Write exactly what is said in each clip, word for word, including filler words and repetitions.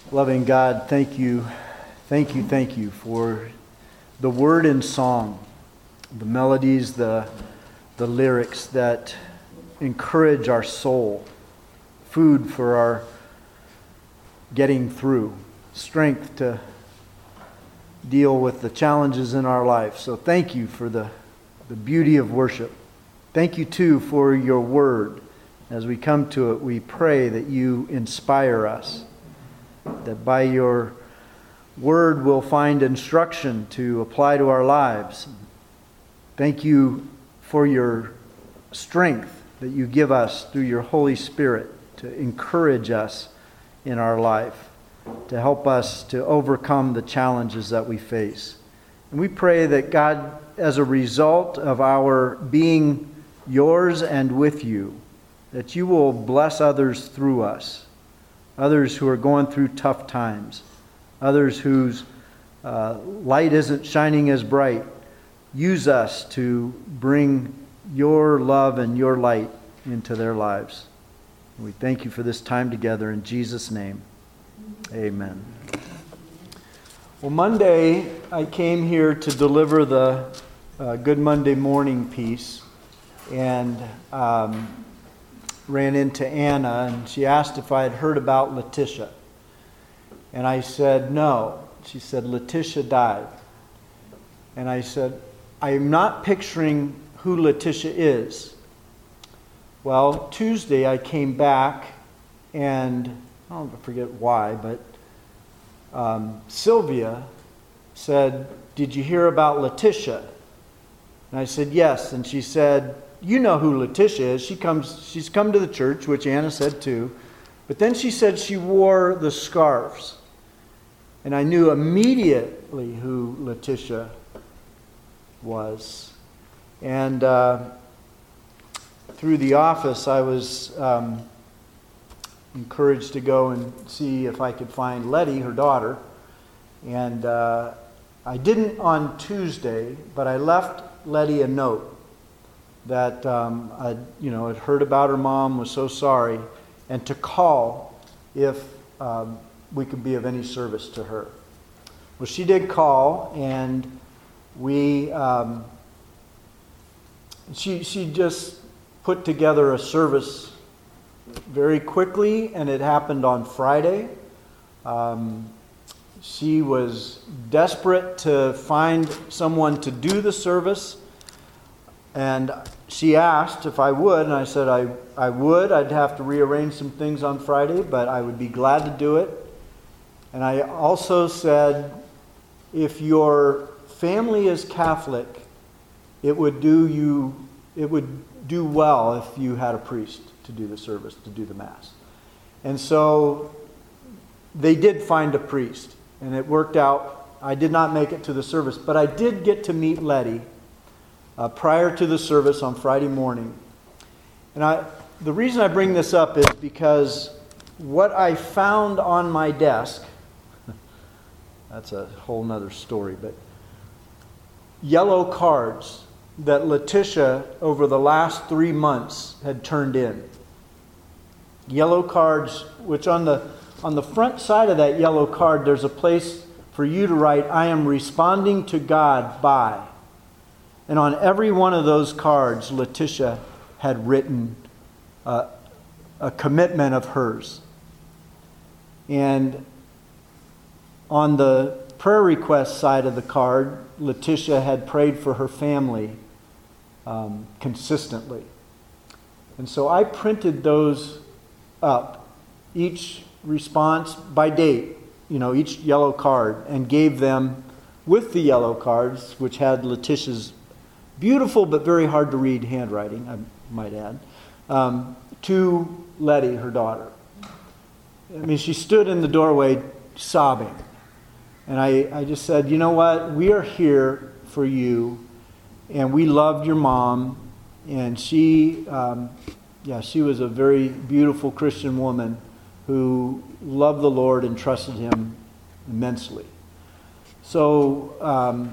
Loving God, thank you, thank you, thank you for the word and song, the melodies, the, the lyrics that encourage our soul, food for our getting through, strength to deal with the challenges in our life. So thank you for the, the beauty of worship. Thank you, too, for your word. As we come to it, we pray that you inspire us, that by your word we'll find instruction to apply to our lives. Thank you for your strength that you give us through your Holy Spirit to encourage us in our life, to help us to overcome the challenges that we face. And we pray that God, as a result of our being yours and with you, that you will bless others through us, others who are going through tough times, others whose uh, light isn't shining as bright. Use us to bring your love and your light into their lives. And we thank you for this time together in Jesus' name. Amen. Well, Monday I came here to deliver the uh, Good Monday morning piece, and um, ran into Anna, and she asked if I had heard about Letitia. And I said, no. She said, Letitia died. And I said, I am not picturing who Letitia is. Well, Tuesday I came back, and I don't forget why, but um, Sylvia said, did you hear about Letitia? And I said, yes. And she said, you know who Letitia is. She comes, she's come to the church, which Anna said too. But then she said she wore the scarves. And I knew immediately who Letitia was. And uh, through the office, I was um, encouraged to go and see if I could find Letty, her daughter. And uh, I didn't on Tuesday, but I left Letty a note that um, I, you know, had heard about her mom, was so sorry, and to call if um, we could be of any service to her. Well, she did call, and we, um, she she just put together a service very quickly, and it happened on Friday. Um, she was desperate to find someone to do the service. And she asked if I would, and I said I, I would. I'd have to rearrange some things on Friday, but I would be glad to do it. And I also said, if your family is Catholic, it would do you, it would do well if you had a priest to do the service, to do the Mass. And so they did find a priest, and it worked out. I did not make it to the service, but I did get to meet Letty Uh, prior to the service on Friday morning. And I, the reason I bring this up is because what I found on my desk, that's a whole nother story, but yellow cards that Letitia over the last three months had turned in. Yellow cards, which on the on the front side of that yellow card, there's a place for you to write, I am responding to God by. And on every one of those cards, Letitia had written uh, a commitment of hers. And on the prayer request side of the card, Letitia had prayed for her family um, consistently. And so I printed those up, each response by date, you know, each yellow card, and gave them with the yellow cards, which had Letitia's beautiful but very hard to read handwriting, I might add, um, to Letty, her daughter. I mean, she stood in the doorway sobbing. And I, I just said, you know what? We are here for you, and we loved your mom. And she, um, yeah, she was a very beautiful Christian woman who loved the Lord and trusted Him immensely. So, um,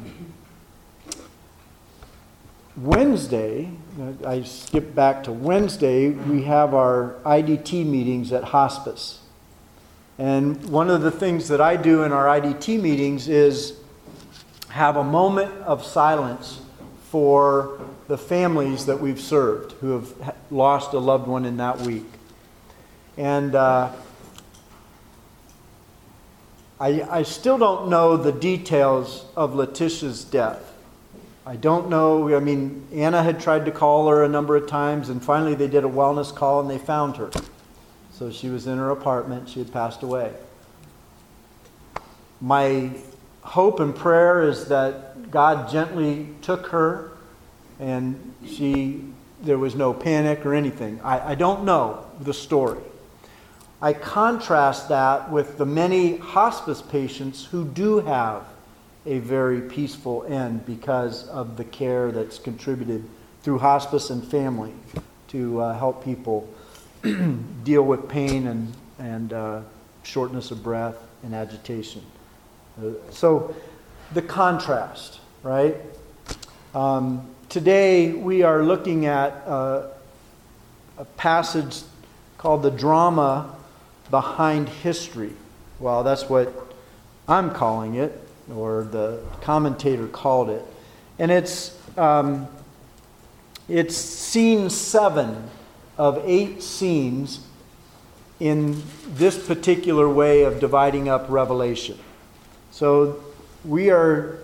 Wednesday, I skipped back to Wednesday, we have our I D T meetings at hospice. And one of the things that I do in our I D T meetings is have a moment of silence for the families that we've served who have lost a loved one in that week. And uh, I, I still don't know the details of Letitia's death. I don't know, I mean, Anna had tried to call her a number of times, and finally they did a wellness call and they found her. So she was in her apartment, she had passed away. My hope and prayer is that God gently took her and she, there was no panic or anything. I, I don't know the story. I contrast that with the many hospice patients who do have a very peaceful end because of the care that's contributed through hospice and family to uh, help people deal with pain and, and uh, shortness of breath and agitation. Uh, so the contrast, right? Um, today we are looking at uh, a passage called the drama behind history. Well, that's what I'm calling it, or the commentator called it. And it's um, it's scene seven of eight scenes in this particular way of dividing up Revelation. So we are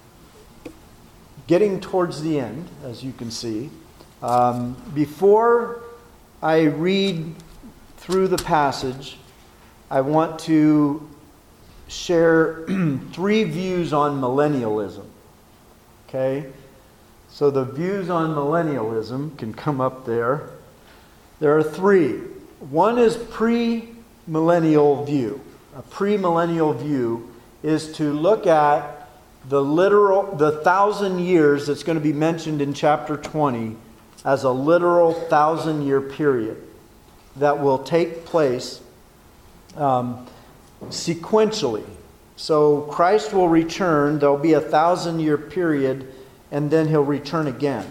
getting towards the end, as you can see. Um, before I read through the passage, I want to share three views on millennialism. Okay? So the views on millennialism can come up there. There are three. One is pre-millennial view. A pre-millennial view is to look at the literal, the thousand years that's going to be mentioned in chapter twenty as a literal thousand year period that will take place um, sequentially. So Christ will return, there'll be a thousand year period, and then he'll return again.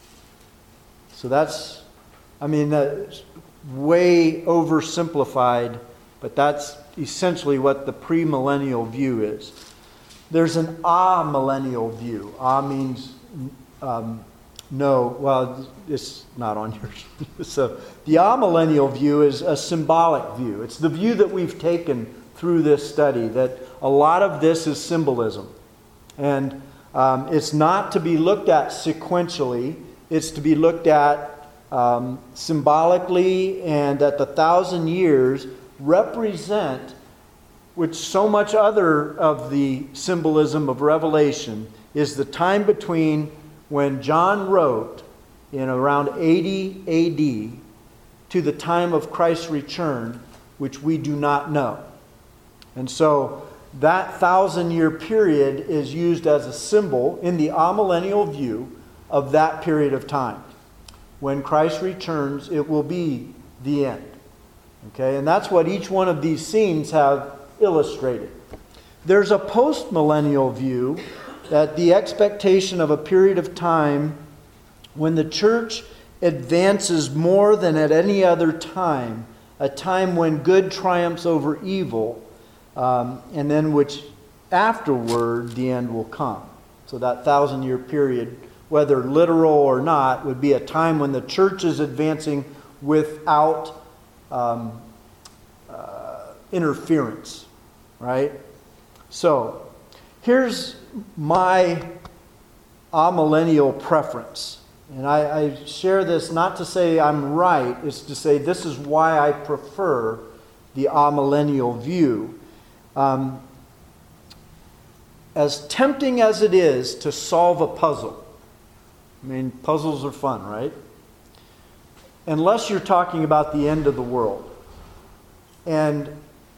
So that's, I mean, that's way oversimplified, but that's essentially what the premillennial view is. There's an amillennial view. A means um, no. Well, it's not on yours. So the amillennial view is a symbolic view. It's the view that we've taken through this study, that a lot of this is symbolism. And um, it's not to be looked at sequentially. It's to be looked at um, symbolically, and that the thousand years represent, which so much other of the symbolism of Revelation is the time between when John wrote in around eighty A D to the time of Christ's return, which we do not know. And so that thousand year period is used as a symbol in the amillennial view of that period of time. When Christ returns, it will be the end. Okay, and that's what each one of these scenes have illustrated. There's a post-millennial view that the expectation of a period of time when the church advances more than at any other time, a time when good triumphs over evil, um, and then which afterward the end will come. So that thousand year period, whether literal or not, would be a time when the church is advancing without um, uh, interference. Right? So, here's my amillennial preference. And I, I share this not to say I'm right, it's to say this is why I prefer the amillennial view. Um, as tempting as it is to solve a puzzle, I mean, puzzles are fun, right? Unless you're talking about the end of the world. And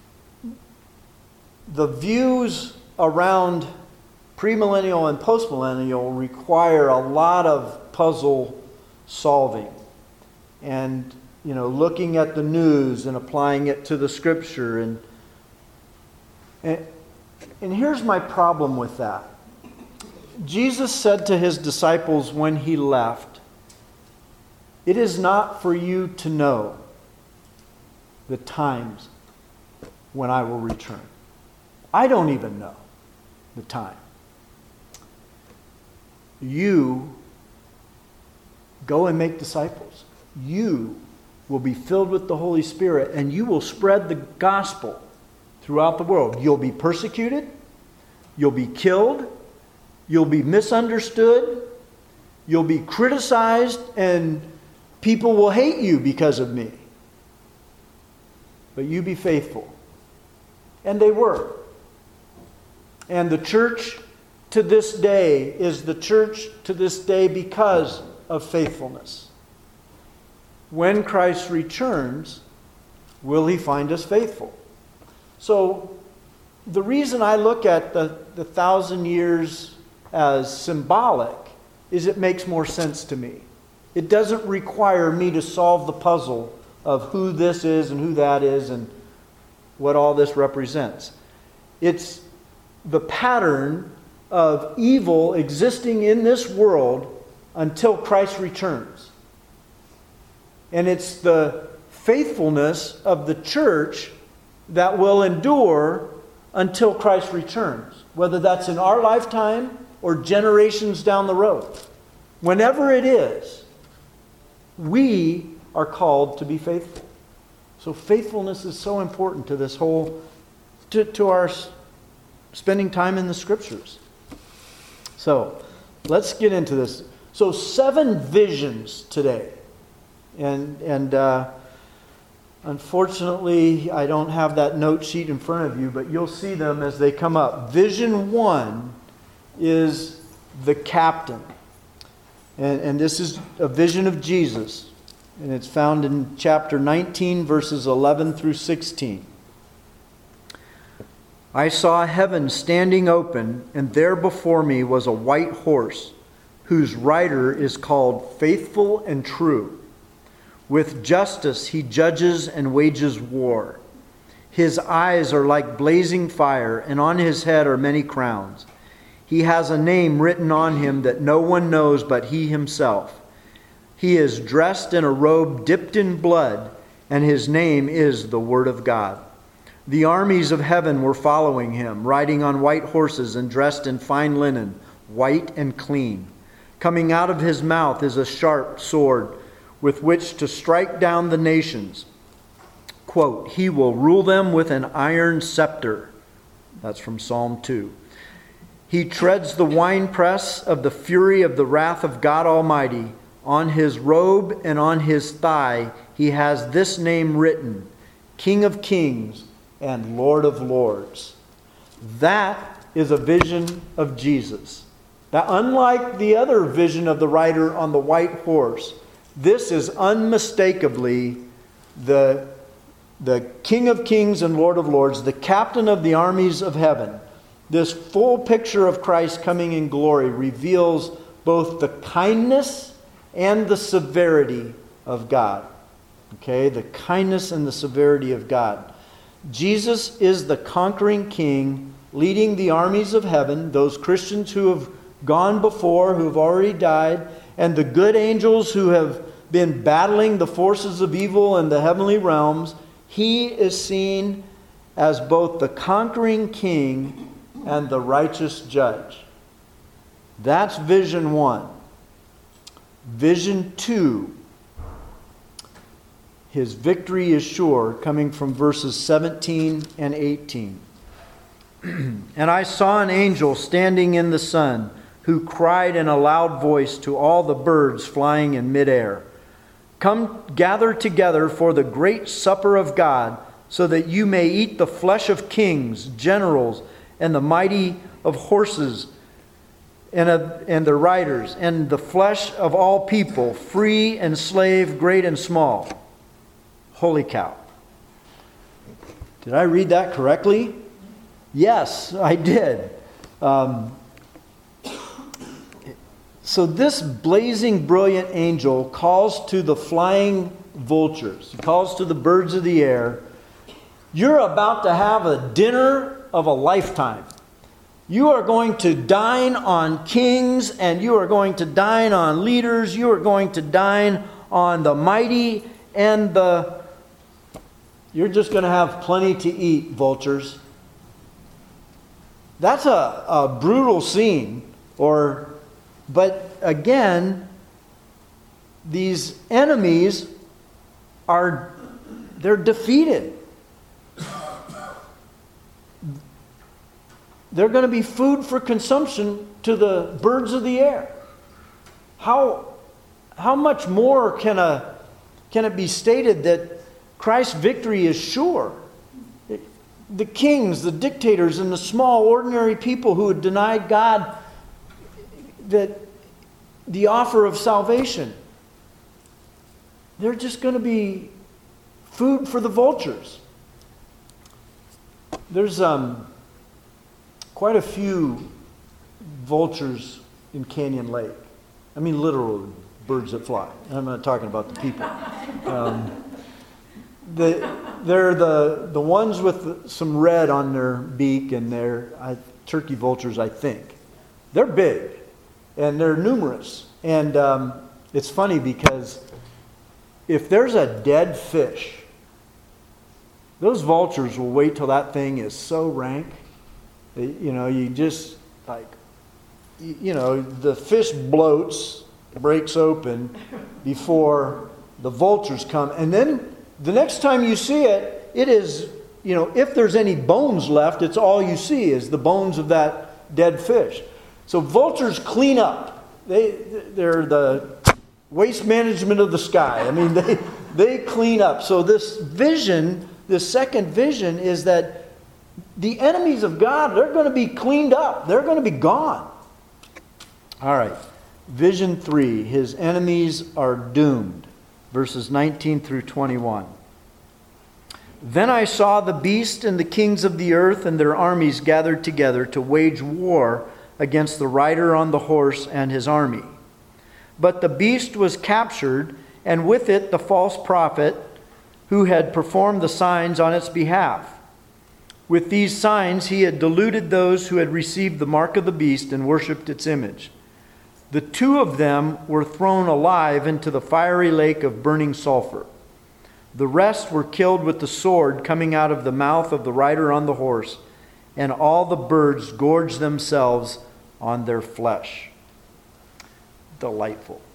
the views around premillennial and postmillennial require a lot of puzzle solving. And, you know, looking at the news and applying it to the scripture. And, and, and here's my problem with that. Jesus said to his disciples when he left, "It is not for you to know the times when I will return. I don't even know the time. You go and make disciples. You will be filled with the Holy Spirit, and you will spread the gospel throughout the world. You'll be persecuted. You'll be killed. You'll be misunderstood. You'll be criticized, and people will hate you because of me. But you be faithful. And they were. And the church to this day is the church to this day because of faithfulness. When Christ returns, will he find us faithful? So, the reason I look at the, the thousand years as symbolic is it makes more sense to me. It doesn't require me to solve the puzzle of who this is and who that is and what all this represents. It's the pattern of evil existing in this world until Christ returns. And it's the faithfulness of the church that will endure until Christ returns, whether that's in our lifetime or generations down the road. Whenever it is, we are called to be faithful. So faithfulness is so important to this whole, to, to our spending time in the Scriptures. So, let's get into this. So, seven visions today. And, and uh, unfortunately, I don't have that note sheet in front of you, but you'll see them as they come up. Vision one is the captain. And, and this is a vision of Jesus. And it's found in chapter nineteen, verses eleven through sixteen. I saw heaven standing open, and there before me was a white horse, whose rider is called Faithful and True. With justice he judges and wages war. His eyes are like blazing fire, and on his head are many crowns. He has a name written on him that no one knows but he himself. He is dressed in a robe dipped in blood, and his name is the Word of God. The armies of heaven were following him, riding on white horses and dressed in fine linen, white and clean. Coming out of his mouth is a sharp sword with which to strike down the nations. Quote, he will rule them with an iron scepter. That's from Psalm two. He treads the winepress of the fury of the wrath of God Almighty. On his robe and on his thigh he has this name written, King of Kings and Lord of Lords. That is a vision of Jesus. Now, unlike the other vision of the rider on the white horse, this is unmistakably the, the King of Kings and Lord of Lords, the captain of the armies of heaven. This full picture of Christ coming in glory reveals both the kindness and the severity of God. Okay, the kindness and the severity of God. Jesus is the conquering king leading the armies of heaven, those Christians who have gone before, who have already died, and the good angels who have been battling the forces of evil in the heavenly realms. He is seen as both the conquering king and the righteous judge. That's vision one. Vision two. His victory is sure, coming from verses seventeen and eighteen. And I saw an angel standing in the sun, who cried in a loud voice to all the birds flying in midair, come gather together for the great supper of God, so that you may eat the flesh of kings, generals, and the mighty of horses, and, of, and the riders, and the flesh of all people, free and slave, great and small. Holy cow. Did I read that correctly? Yes, I did. Um, so this blazing, brilliant angel calls to the flying vultures. He calls to the birds of the air. You're about to have a dinner of a lifetime. You are going to dine on kings, and you are going to dine on leaders. You are going to dine on the mighty and the You're just going to have plenty to eat, vultures. That's a, a brutal scene. Or, but again, these enemies are, they're defeated. They're going to be food for consumption to the birds of the air. How, how much more can a, can it be stated that Christ's victory is sure? It, the kings, the dictators, and the small, ordinary people who had denied God that the offer of salvation, they're just going to be food for the vultures. There's um, quite a few vultures in Canyon Lake. I mean, literal birds that fly. I'm not talking about the people. Um, the, they're the, the ones with some red on their beak, and they're I, turkey vultures, I think. They're big, and they're numerous. And um, it's funny because if there's a dead fish, those vultures will wait till that thing is so rank. You know, you just, like, you know, the fish bloats, breaks open before the vultures come. And then the next time you see it, it is, you know, if there's any bones left, it's all you see is the bones of that dead fish. So vultures clean up. They, they're the waste management of the sky. I mean, they, they clean up. So this vision, this second vision is that the enemies of God, they're going to be cleaned up. They're going to be gone. All right. Vision three, his enemies are doomed. Verses nineteen through twenty-one. Then I saw the beast and the kings of the earth and their armies gathered together to wage war against the rider on the horse and his army. But the beast was captured, and with it the false prophet who had performed the signs on its behalf. With these signs he had deluded those who had received the mark of the beast and worshipped its image. The two of them were thrown alive into the fiery lake of burning sulfur. The rest were killed with the sword coming out of the mouth of the rider on the horse, and all the birds gorged themselves on their flesh. Delightful.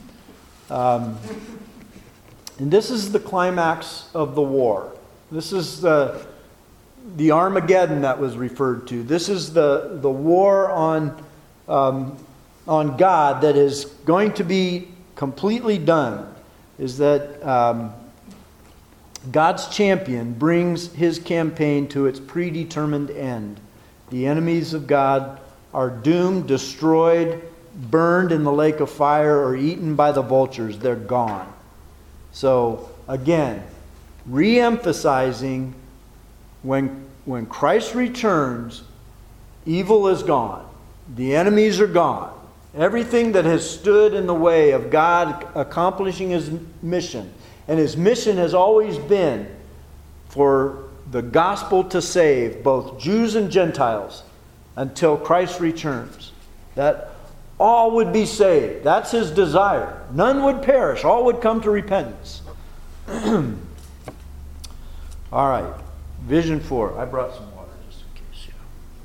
Um, and this is the climax of the war. This is the, the Armageddon that was referred to. This is the, the war on... Um, on God that is going to be completely done, is that um, God's champion brings his campaign to its predetermined end. The enemies of God are doomed, destroyed, burned in the lake of fire, or eaten by the vultures. They're gone. So, again, re-emphasizing when, when Christ returns, evil is gone. The enemies are gone. Everything that has stood in the way of God accomplishing his mission. And his mission has always been for the gospel to save both Jews and Gentiles until Christ returns. That all would be saved. That's his desire. None would perish. All would come to repentance. All right. Vision four. I brought some water just in case. Yeah.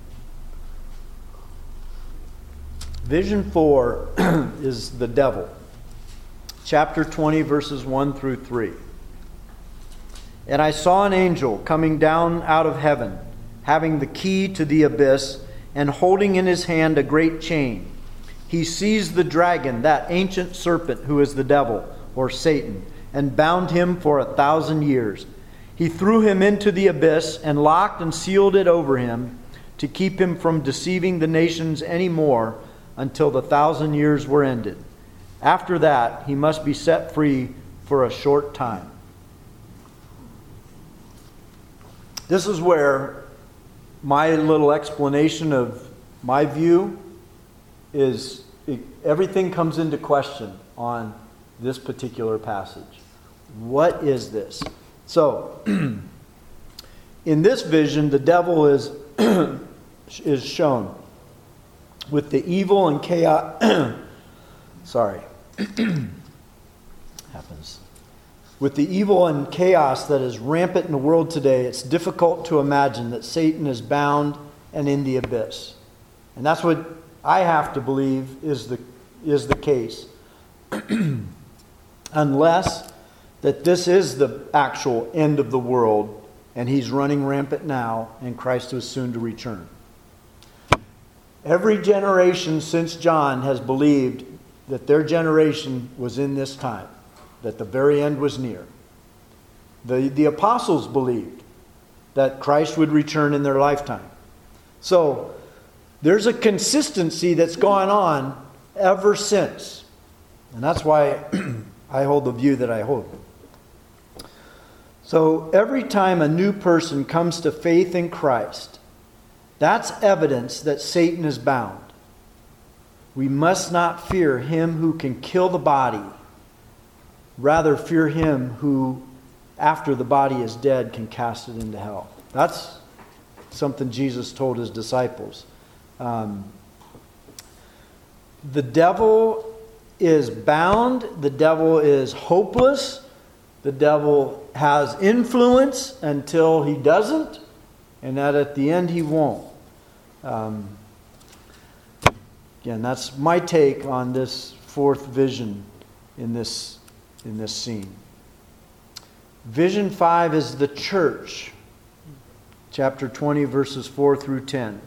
Vision four is the devil. Chapter twenty, verses one through three. And I saw an angel coming down out of heaven, having the key to the abyss, and holding in his hand a great chain. He seized the dragon, that ancient serpent who is the devil, or Satan, and bound him for a thousand years. He threw him into the abyss and locked and sealed it over him to keep him from deceiving the nations any more until the thousand years were ended. After that, he must be set free for a short time. This is where my little explanation of my view is, it, everything comes into question on this particular passage. What is this? So, in this vision, the devil is is shown with the evil and chaos. Sorry, happens With the evil and chaos that is rampant in the world today, it's difficult to imagine that Satan is bound and in the abyss. And that's what I have to believe is the, is the case. Unless that this is the actual end of the world and he's running rampant now and Christ is soon to return. Every generation since John has believed that their generation was in this time, that the very end was near. The, the apostles believed that Christ would return in their lifetime. So there's a consistency that's gone on ever since. And that's why I hold the view that I hold. So every time a new person comes to faith in Christ, that's evidence that Satan is bound. We must not fear him who can kill the body. Rather fear him who, after the body is dead, can cast it into hell. That's something Jesus told his disciples. Um, the devil is bound. The devil is hopeless. The devil has influence until he doesn't. And that at the end he won't. Um, again, that's my take on this fourth vision in this, in this scene. Vision five is the church. Chapter twenty, verses four through ten.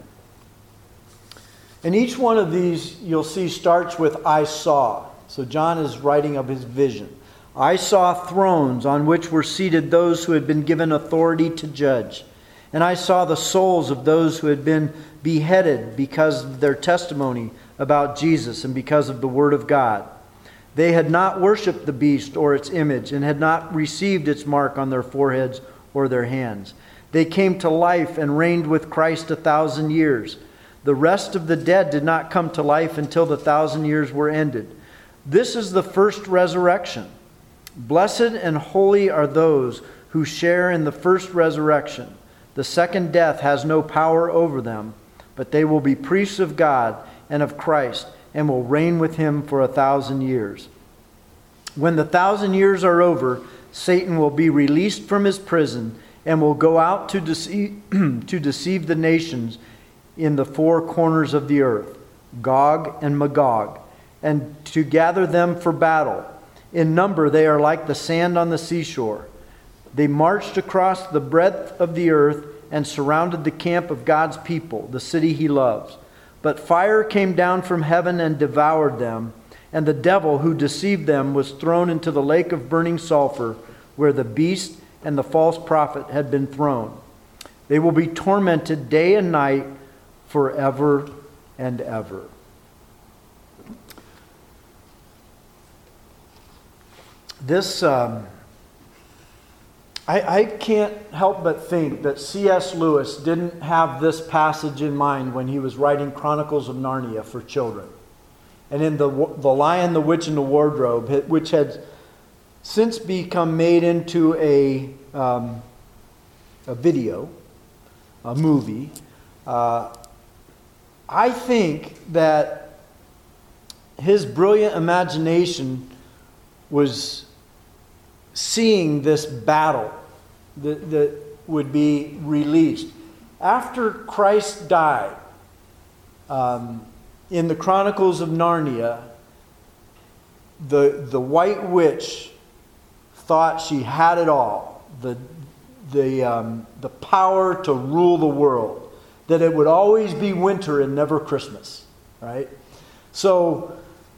And each one of these, you'll see, starts with I saw. So John is writing of his vision. I saw thrones on which were seated those who had been given authority to judge. And I saw the souls of those who had been beheaded because of their testimony about Jesus and because of the word of God. They had not worshipped the beast or its image and had not received its mark on their foreheads or their hands. They came to life and reigned with Christ a thousand years. The rest of the dead did not come to life until the thousand years were ended. This is the first resurrection. Blessed and holy are those who share in the first resurrection. The second death has no power over them, but they will be priests of God and of Christ and will reign with him for a thousand years. When the thousand years are over, Satan will be released from his prison and will go out to deceive, to deceive the nations in the four corners of the earth, Gog and Magog, and to gather them for battle. In number they are like the sand on the seashore. They marched across the breadth of the earth and surrounded the camp of God's people, the city he loves. But fire came down from heaven and devoured them, and the devil who deceived them was thrown into the lake of burning sulfur, where the beast and the false prophet had been thrown. They will be tormented day and night forever and ever. This, um, I, I can't help but think that C S Lewis didn't have this passage in mind when he was writing Chronicles of Narnia for children. And in the, the Lion, the Witch, and the Wardrobe, which had since become made into a, um, a video, a movie, uh, I think that his brilliant imagination was seeing this battle that, that would be released. After Christ died, um, in the Chronicles of Narnia, the, the White Witch thought she had it all. The, the, um, the power to rule the world. That it would always be winter and never Christmas. Right? So,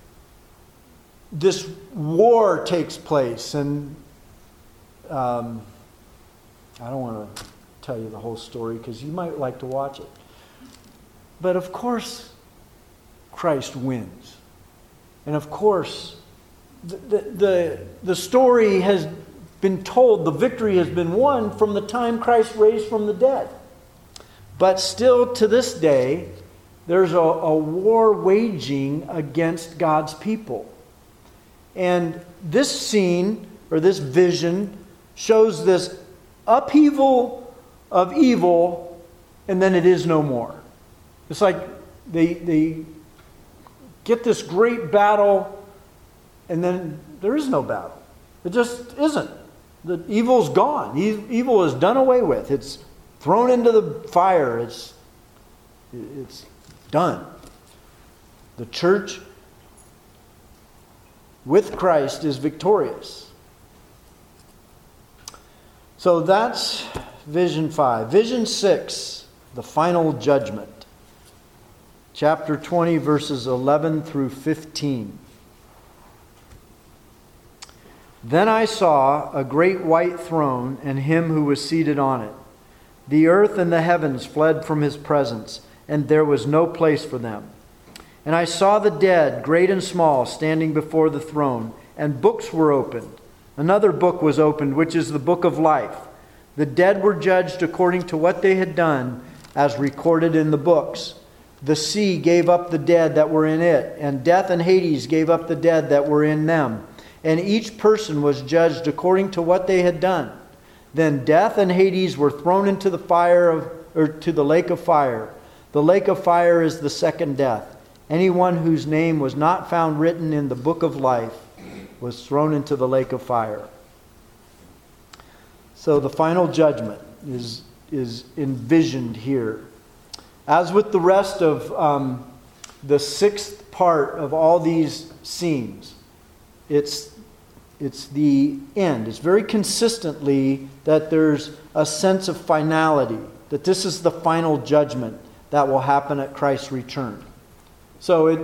this war takes place, and um, I don't want to tell you the whole story because you might like to watch it. But of course, Christ wins. And of course, the, the, the, the story has been told, the victory has been won from the time Christ raised from the dead. But still to this day, there's a, a war waging against God's people. And this scene, or this vision, shows this upheaval of evil, and then it is no more. It's like they, they get this great battle, and then there is no battle. It just isn't. The evil's gone. E- Evil is done away with. It's thrown into the fire. It's, it's done. The church with Christ is victorious. So that's vision five. Vision six, the final judgment. Chapter twenty, verses eleven through fifteen. Then I saw a great white throne and him who was seated on it. The earth and the heavens fled from his presence, and there was no place for them. And I saw the dead, great and small, standing before the throne, and books were opened. Another book was opened, which is the book of life. The dead were judged according to what they had done, as recorded in the books. The sea gave up the dead that were in it, and death and Hades gave up the dead that were in them. And each person was judged according to what they had done. Then death and Hades were thrown into the fire of, or to the lake of fire. The lake of fire is the second death. Anyone whose name was not found written in the book of life was thrown into the lake of fire. So the final judgment is, is envisioned here. As with the rest of um, the sixth part of all these scenes, it's, it's the end. It's very consistently that there's a sense of finality, that this is the final judgment that will happen at Christ's return. So it,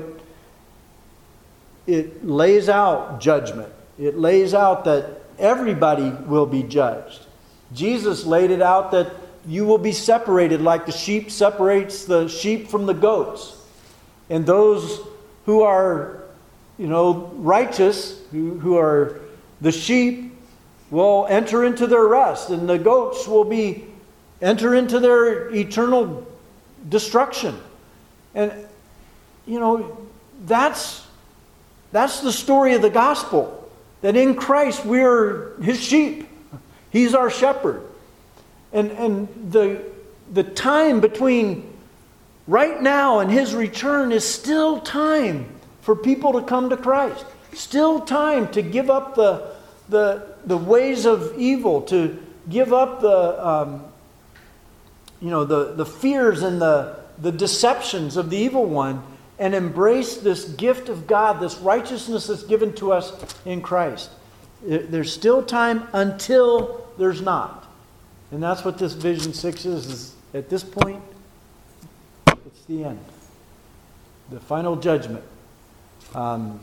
it lays out judgment. It lays out that everybody will be judged. Jesus laid it out that you will be separated like the sheep separates the sheep from the goats. And those who are, you know, righteous, who, who are the sheep, will enter into their rest. And the goats will be enter into their eternal destruction. And you know, that's that's the story of the gospel. That in Christ we are His sheep. He's our shepherd. And and the the time between right now and His return is still time for people to come to Christ. Still time to give up the the the ways of evil, to give up the um, you know the, the fears and the, the deceptions of the evil one, and embrace this gift of God, this righteousness that's given to us in Christ. There's still time until there's not. And that's what this Vision six is, is at this point, it's the end. The final judgment. Um,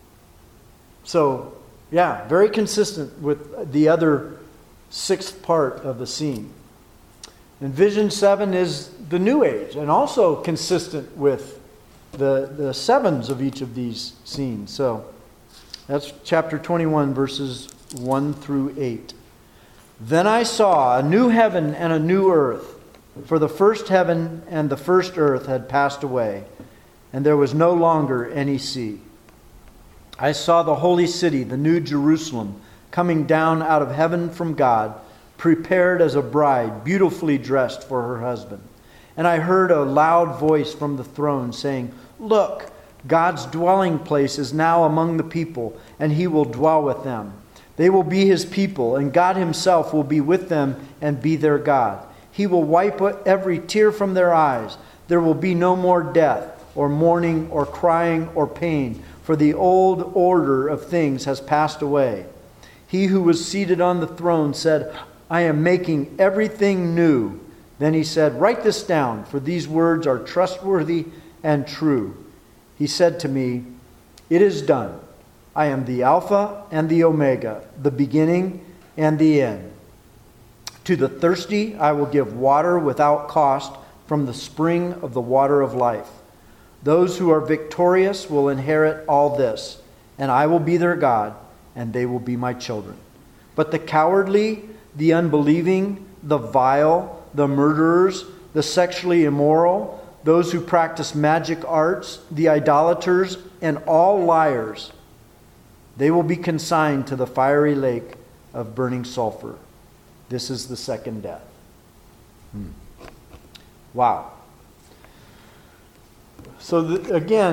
so, yeah, very consistent with the other sixth part of the scene. And Vision seven is the New Age, and also consistent with the, the sevens of each of these scenes. So that's chapter twenty-one, verses one through eight. Then I saw a new heaven and a new earth, for the first heaven and the first earth had passed away, and there was no longer any sea. I saw the holy city, the new Jerusalem, coming down out of heaven from God, prepared as a bride, beautifully dressed for her husband. And I heard a loud voice from the throne saying, "Look, God's dwelling place is now among the people, and He will dwell with them. They will be His people, and God Himself will be with them and be their God. He will wipe every tear from their eyes. There will be no more death, or mourning, or crying, or pain, for the old order of things has passed away." He who was seated on the throne said, "I am making everything new." Then He said, "Write this down, for these words are trustworthy and true." He said to me, "It is done. I am the Alpha and the Omega, the beginning and the end. To the thirsty I will give water without cost from the spring of the water of life. Those who are victorious will inherit all this, and I will be their God, and they will be my children. But the cowardly, the unbelieving, the vile, the murderers, the sexually immoral, those who practice magic arts, the idolaters, and all liars, they will be consigned to the fiery lake of burning sulfur. This is the second death." Hmm. Wow. So the, again,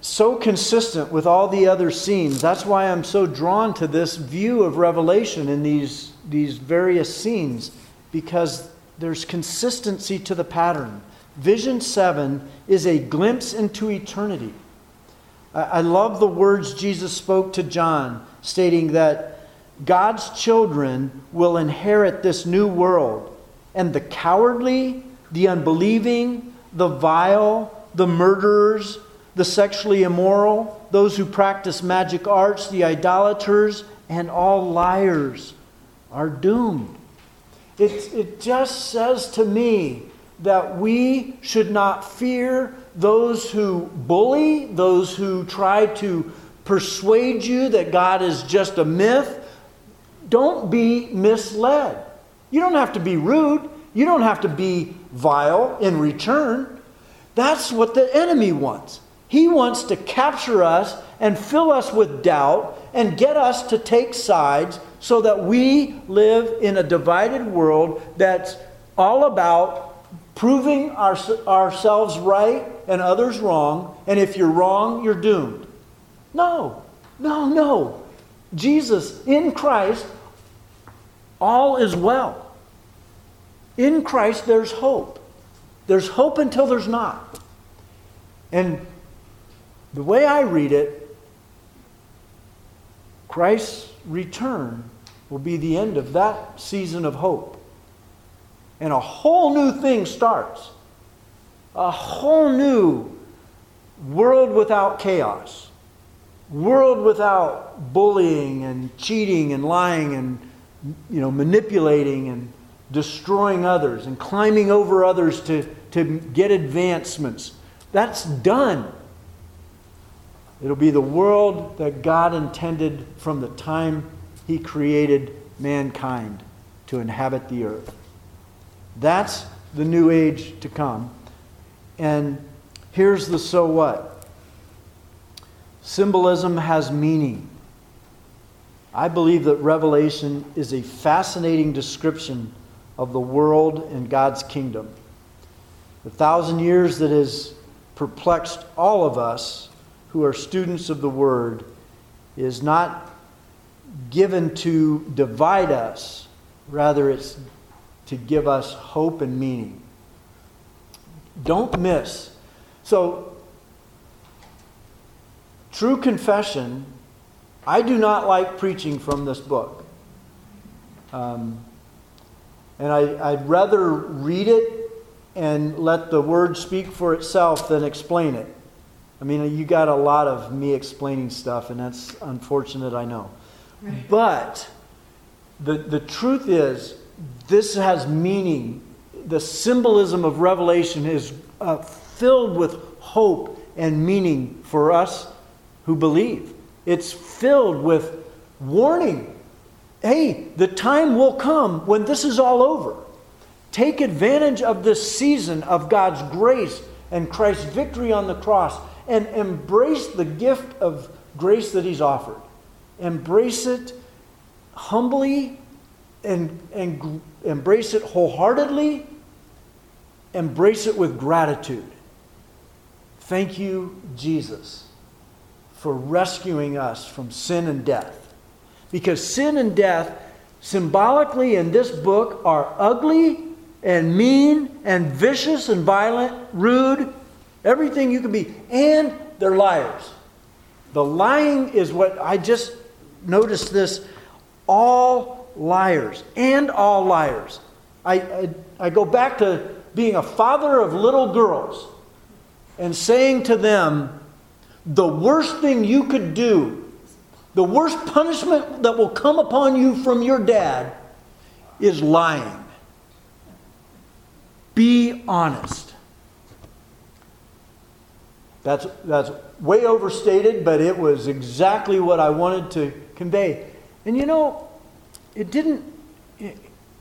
so consistent with all the other scenes. That's why I'm so drawn to this view of Revelation in these, these various scenes, because there's consistency to the pattern. Vision seven is a glimpse into eternity. I, I love the words Jesus spoke to John, stating that God's children will inherit this new world, and the cowardly, the unbelieving, the vile, the murderers, the sexually immoral, those who practice magic arts, the idolaters, and all liars are doomed. It, it just says to me that we should not fear those who bully, those who try to persuade you that God is just a myth. Don't be misled. You don't have to be rude. You don't have to be vile in return. That's what the enemy wants. He wants to capture us and fill us with doubt and get us to take sides so that we live in a divided world that's all about proving our, ourselves right and others wrong. And if you're wrong, you're doomed. No, no, no. Jesus, in Christ, all is well. In Christ, there's hope. There's hope until there's not. And the way I read it, Christ's return will be the end of that season of hope. And a whole new thing starts. A whole new world without chaos. World without bullying and cheating and lying and, you know, manipulating and destroying others and climbing over others to, to get advancements. That's done. It'll be the world that God intended from the time He created mankind to inhabit the earth. That's the new age to come. And here's the so what. Symbolism has meaning. I believe that Revelation is a fascinating description of the world and God's kingdom. The thousand years that has perplexed all of us who are students of the Word is not given to divide us. Rather, it's to give us hope and meaning. Don't miss. So, true confession, I do not like preaching from this book. Um, and I, I'd rather read it and let the Word speak for itself than explain it. I mean, you got a lot of me explaining stuff, and that's unfortunate, I know. Right. But the, the truth is, this has meaning. The symbolism of Revelation is uh, filled with hope and meaning for us who believe. It's filled with warning. Hey, the time will come when this is all over. Take advantage of this season of God's grace and Christ's victory on the cross, and embrace the gift of grace that He's offered. Embrace it humbly and, and embrace it wholeheartedly. Embrace it with gratitude. Thank you, Jesus, for rescuing us from sin and death. Because sin and death, symbolically in this book, are ugly and mean and vicious and violent, rude, everything you can be. And they're liars. The lying is what I just noticed this. All liars. And all liars. I, I, I go back to being a father of little girls and saying to them, the worst thing you could do, the worst punishment that will come upon you from your dad is lying. Be honest. That's, that's way overstated, but it was exactly what I wanted to convey. And you know, it didn't... It,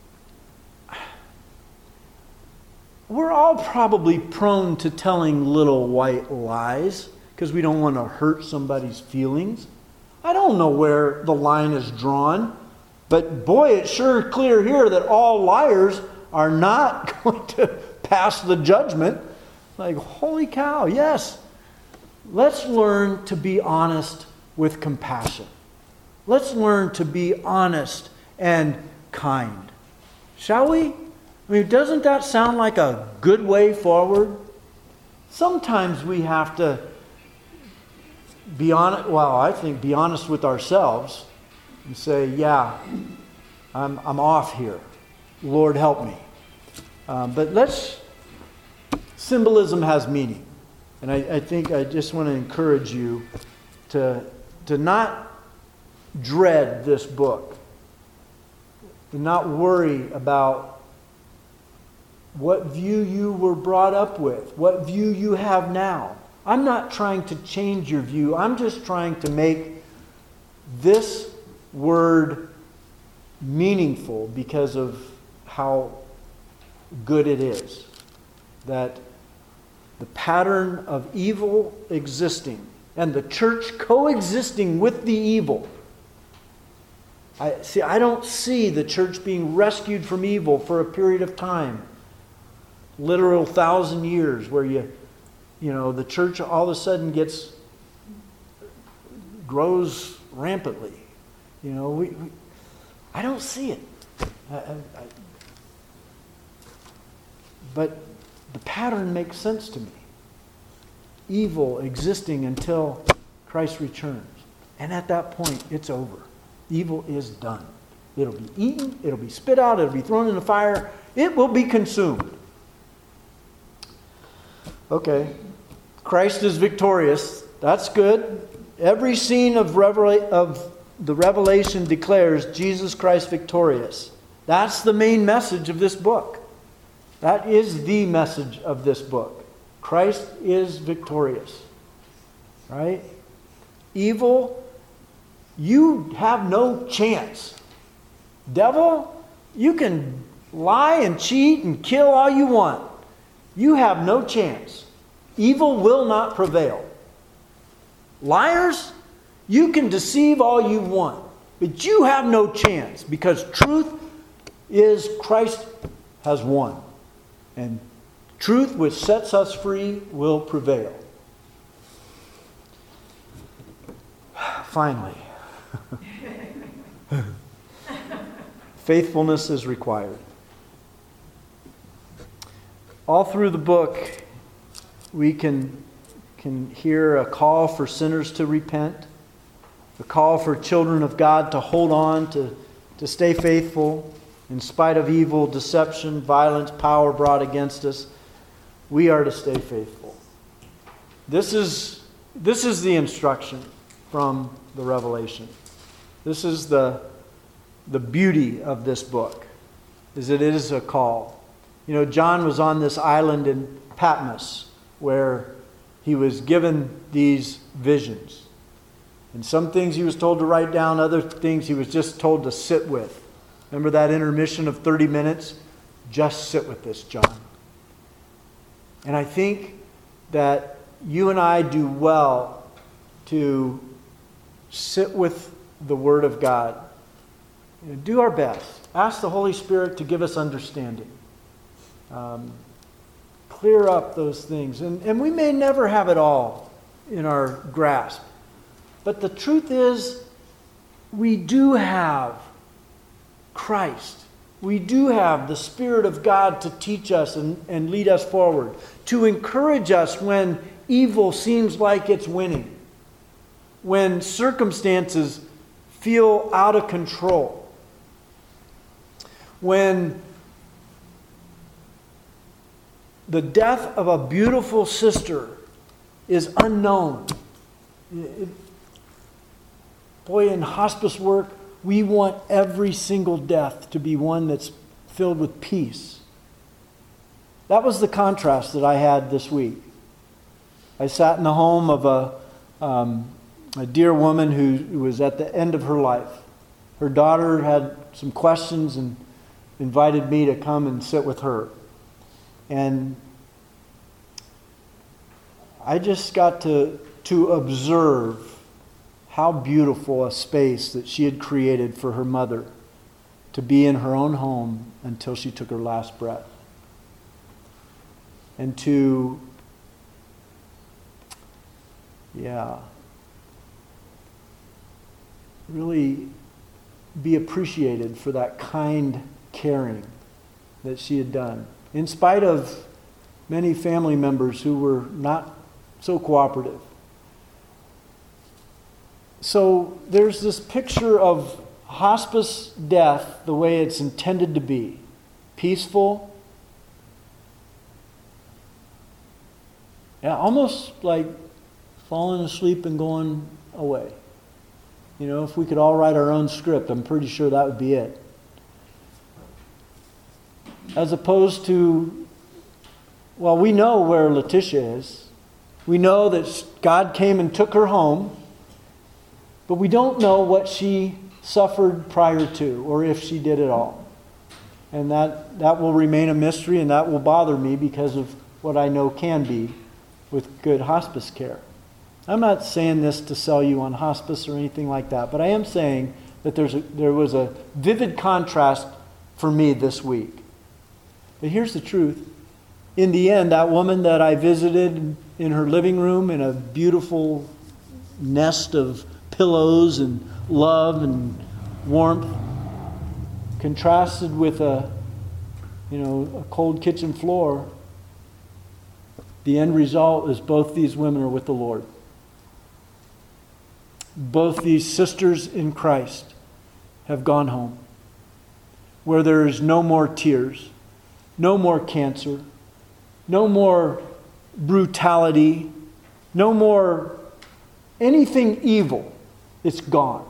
we're all probably prone to telling little white lies because we don't want to hurt somebody's feelings. I don't know where the line is drawn, but boy, it's sure clear here that all liars are not going to pass the judgment. Like, holy cow, yes. let's learn to be honest with compassion. Let's learn to be honest and kind. Shall we? I mean, doesn't that sound like a good way forward? Sometimes we have to be honest, well, I think be honest with ourselves and say, yeah, I'm, I'm off here. Lord, help me. Um, but let's, symbolism has meaning. And I, I think I just want to encourage you to, to not dread this book. To not worry about what view you were brought up with, what view you have now. I'm not trying to change your view. I'm just trying to make this word meaningful because of how good it is. That the pattern of evil existing and the church coexisting with the evil. I see. I don't see the church being rescued from evil for a period of time, literal thousand years, where you, you know, the church all of a sudden gets grows rampantly. You know, we. we I don't see it. I, I, I, but the pattern makes sense to me. Evil existing until Christ returns. And at that point, it's over. Evil is done. It'll be eaten, it'll be spit out, it'll be thrown in the fire, it will be consumed. Okay, Christ is victorious. That's good. Every scene of, revela- of the Revelation declares Jesus Christ victorious. That's the main message of this book. That is the message of this book. Christ is victorious. Right? Evil, you have no chance. Devil, you can lie and cheat and kill all you want. You have no chance. Evil will not prevail. Liars, you can deceive all you want, but you have no chance because truth is Christ has won. And truth which sets us free will prevail. Finally, faithfulness is required. All through the book, we can, can hear a call for sinners to repent, a call for children of God to hold on, to, to stay faithful in spite of evil, deception, violence, power brought against us. We are to stay faithful. This is, this is the instruction from the Revelation. This is the, the beauty of this book, is that it is a call. You know, John was on this island in Patmos where he was given these visions. And some things he was told to write down, other things he was just told to sit with. Remember that intermission of thirty minutes? Just sit with this, John. And I think that you and I do well to sit with the Word of God. You know, do our best. Ask the Holy Spirit to give us understanding. Um, clear up those things. And, and we may never have it all in our grasp. But the truth is, we do have Christ. We do have the Spirit of God to teach us and, and lead us forward, to encourage us when evil seems like it's winning, when circumstances feel out of control, when the death of a beautiful sister is unknown. It, boy, in hospice work, we want every single death to be one that's filled with peace. That was the contrast that I had this week. I sat in the home of a, um, a dear woman who, who was at the end of her life. Her daughter had some questions and invited me to come and sit with her. And I just got to, to observe how beautiful a space that she had created for her mother to be in her own home until she took her last breath. And to Yeah. Really be appreciated for that kind caring that she had done, in spite of many family members who were not so cooperative. So there's this picture of hospice death the way it's intended to be. Peaceful. Yeah, almost like falling asleep and going away. You know, if we could all write our own script, I'm pretty sure that would be it. As opposed to, well, we know where Letitia is. We know that God came and took her home, but we don't know what she suffered prior to, or if she did at all. And that, that will remain a mystery, and that will bother me because of what I know can be with good hospice care. I'm not saying this to sell you on hospice or anything like that, but I am saying that there's a, there was a vivid contrast for me this week. But here's the truth. In the end, that woman that I visited in her living room in a beautiful nest of pillows and love and warmth, contrasted with a, you know, a cold kitchen floor, the end result is both these women are with the Lord. Both these sisters in Christ have gone home, where there is no more tears, no more cancer, no more brutality, no more anything evil. It's gone.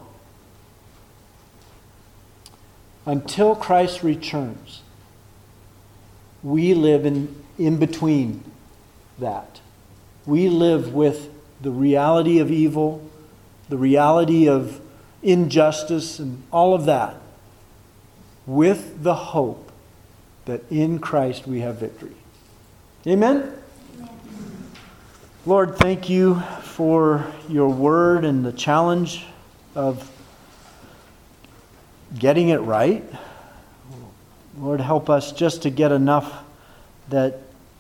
Until Christ returns, we live in, in between that. We live with the reality of evil, the reality of injustice and all of that, with the hope that in Christ we have victory. Amen? Amen. Lord, thank you for your word and the challenge of getting it right. Lord, help us just to get enough that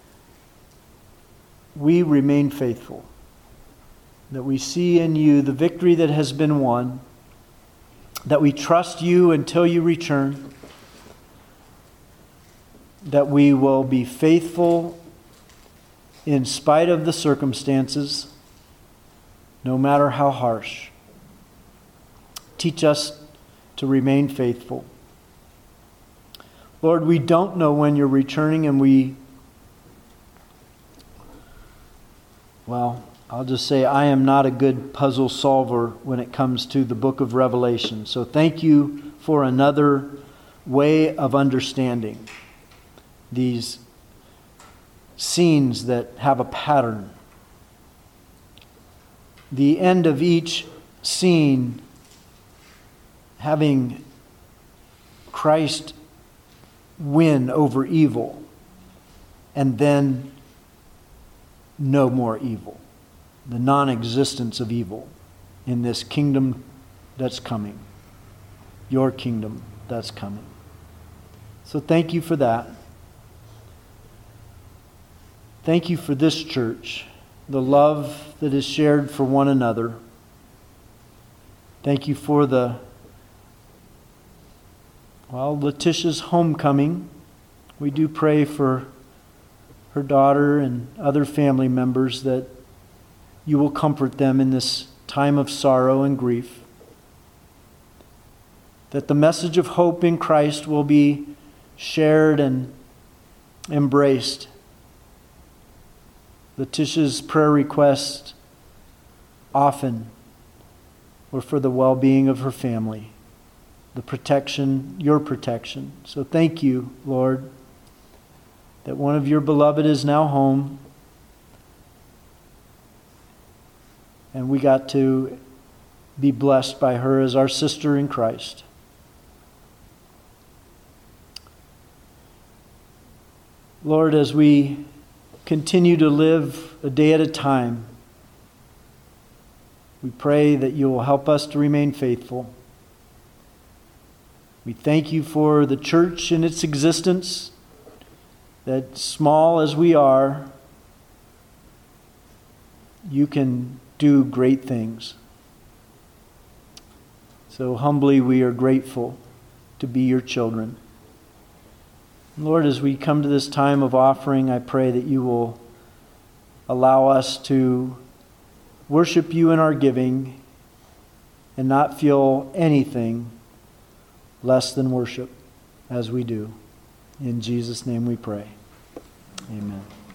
we remain faithful, that we see in you the victory that has been won, that we trust you until you return, that we will be faithful in spite of the circumstances, no matter how harsh. Teach us to remain faithful. Lord, we don't know when you're returning, and we, well, I'll just say I am not a good puzzle solver when it comes to the book of Revelation. So thank you for another way of understanding these scenes that have a pattern. The end of each scene having Christ win over evil, and then no more evil. The non-existence of evil in this kingdom that's coming. Your kingdom that's coming. So thank you for that. Thank you for this church, the love that is shared for one another. Thank you for the, well, Letitia's homecoming. We do pray for her daughter and other family members that you will comfort them in this time of sorrow and grief. That the message of hope in Christ will be shared and embraced. Letitia's prayer requests often were for the well-being of her family, the protection, your protection. So thank you, Lord, that one of your beloved is now home, and we got to be blessed by her as our sister in Christ. Lord, as we continue to live a day at a time, we pray that you will help us to remain faithful. We thank you for the church and its existence, that small as we are, you can do great things. So humbly we are grateful to be your children. Lord, as we come to this time of offering, I pray that you will allow us to worship you in our giving and not feel anything less than worship as we do. In Jesus' name we pray. Amen.